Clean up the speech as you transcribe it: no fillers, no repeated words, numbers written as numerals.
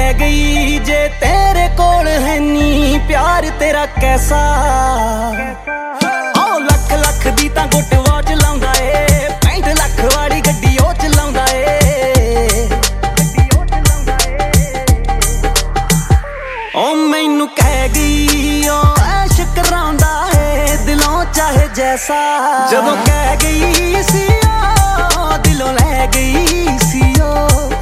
ਕਹਿ ਗਈ ਜੇ ਤੇਰੇ ਕੋਲ ਹੈ ਨੀ ਪਿਆਰ ਤੇਰਾ ਕੈਸਾ। ਓ ਲੱਖ ਲੱਖ ਦੀ ਤਾਂ ਗੁੱਟ ਵਾਚ ਲਾਉਂਦਾ ਏ, 65 ਲੱਖ ਵਾਲੀ ਗੱਡੀ ਉਹ ਚਲਾਉਂਦਾ ਏ। ਓ ਮੈਨੂੰ ਕਹਿ ਗਈ ਓ ਐਸ਼ ਕਰਾਉਂਦਾ ਏ ਦਿਲੋਂ ਚਾਹੇ ਜੈਸਾ। ਜਦੋਂ ਕਹਿ ਗਈ ਸੀ ਓ ਦਿਲੋਂ ਲੈ ਗਈ ਸੀ ਓ।